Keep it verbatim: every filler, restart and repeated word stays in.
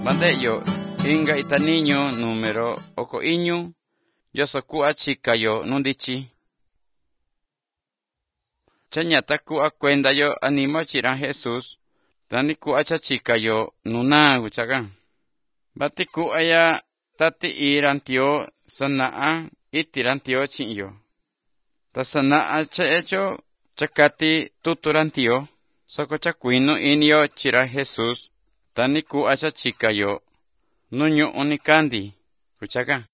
Bandeyo, inga itaniño número oko iñu, yoso ku'a chikayo nundichi. Chanyata ku'a kuendayo animo chiran Jesus, tani ku'a chachikayo nuna guchaga. Bati ku'a ya tati irantio sana'a itirantio chinyo. Ta sana'a chaecho chakati tuturantio, soko chakuino inyo chira Jesus, tani ku'a chachikayo nunyo unikandi guchaga.